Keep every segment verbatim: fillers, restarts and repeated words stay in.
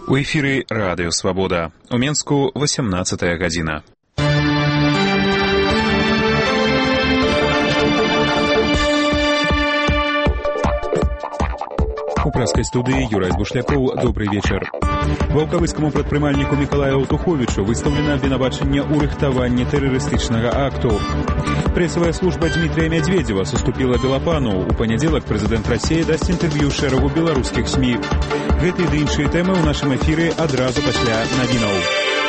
У эфіры Радыё Свабода. У Менску восемнадцатая гадзіна. У праскай студыі Юрай Бушлякоў. Добрый вечар. Ваўкавыцкаму прадпрымальніку Мікалаю Аўтуховічу выстаўлена абвінавачанне ў рыхтаванні тэрарыстычнага акту. Прэсавая служба Дмітрия Мядзведзева суступіла Белапану. У панядзелак прэзідэнт Расіі дасць інтэрв'ю шэрагу беларускіх СМІ. Гэты ды іншыя тэмы ў нашым эфіры адразу пасля навінаў.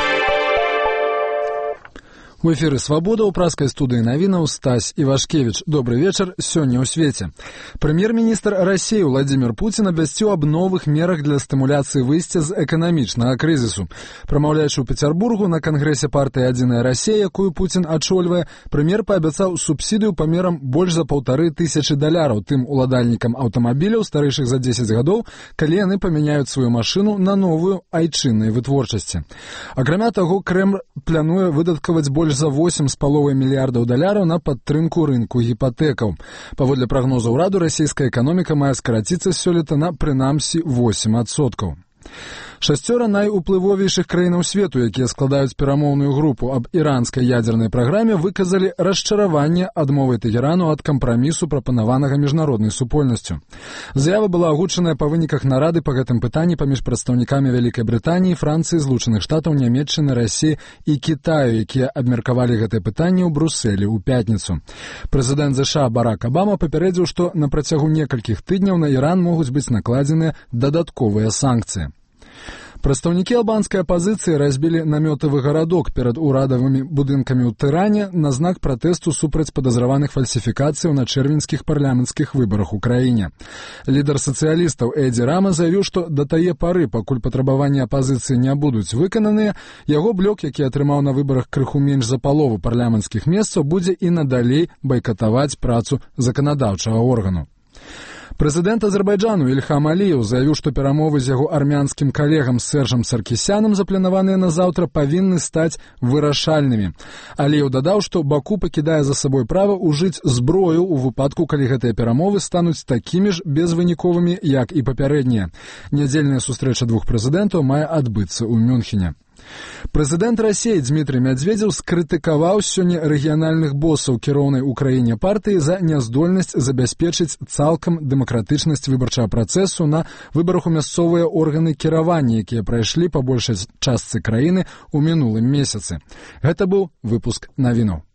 У эфіры «Свабода» ў праскай студыі навінаў Стась Івашкевіч. Добрый вечар. Сёння ў свеце. Прэм'ер-міністр Расіі Владзімір Пуцін абвясціў аб новых мерах для стымуляцыі выйсця з эканамічнага крызісу. Прамаўляючы ў Пецярбургу на кангрэсе партыі «Адзіная Расія», якую Пуцін ачольвае, прэм'ер паабяцаў субсідыю памерам больш за паўтары тысячы даляраў тым уладальнікам аўтамабіляў старэйшых за дзесяць гадоў, калі яны памяняюць сваю машыну на новую айчыннай вытворчасці. Акрамя таго, Крэмль плануе выдаткаваць больш за восемь з паловай мільярдаў даляраў на падтрымку рынку гіпатэкаў. Паводле прагнозаў ураду, расійская эканоміка мае скараціцца сёлета на прынамсі восемь адсоткаў. Шасцёра найуплывовейшых краінаў свету, якія складаюць перамоўную групу аб іранскай ядзернай праграме, выказалі расчараванне адмовай Тэхерану ад кампрамісу, прапанаванага міжнароднай супольнасцю. Заява была агучаная па выніках нарады па гэтым пытанні паміж прадстаўнікамі Вялікай Брытаніі, Францыі, Злучаных Штатаў, Нямецчыны, Расіі і Кітаю, якія абмеркавалі гэтае пытанне ў Брусэлі ў пятніцу. Прэзідэнт ЗША Барак Абама папярэдзіў, што на працягу некалькіх тыдняў на Іран могуць быць накладзеныя дадатковыя санкцыі. Прадстаўнікі албанскай апазіцыі разбілі намётавы гарадок перад урадавымі будынкамі ў Тыране на знак пратэсту супраць падазраваных фальсіфікацыяў на чэрвеньскіх парламенцкіх выбарах у краіне. Лідар сацыялістаў Эдзі Рама заявіў, што да тае пары, пакуль патрабаванні апазіцыі не будуць выкананыя, яго блок, які атрымаў на выбарах крыху менш за палову парламенцкіх месцаў, будзе і надалей байкатаваць працу заканадаўчага органу. Прэзідэнт Азербайджану Ільхам Аліеў заявіў, што перамовы з яго армянскім калегам Сержам Саркісянам, запланаваныя на заўтра, павінны стаць вырашальнымі. Аліеў дадаў, што Баку пакідае за сабой права ўжыць зброю ў выпадку, калі гэтыя перамовы стануць такімі ж безвыніковымі, як і папярэднія. Нядзельная сустрэча двух прэзідэнтаў мае адбыцца ў Мюнхене. Прэзідэнт Расіі Дмітрий Мядзведзеў скрытыкаваў сёння рэгіянальных босаў кіроўнай у краіне партыі за няздольнасць забяспечыць цалкам дэмакратычнасць выбарчага працэсу на выбарах у мясцовыя органы кіравання, якія прайшлі па большай частцы краіны ў мінулым месяцы. Гэта быў выпуск навінаў.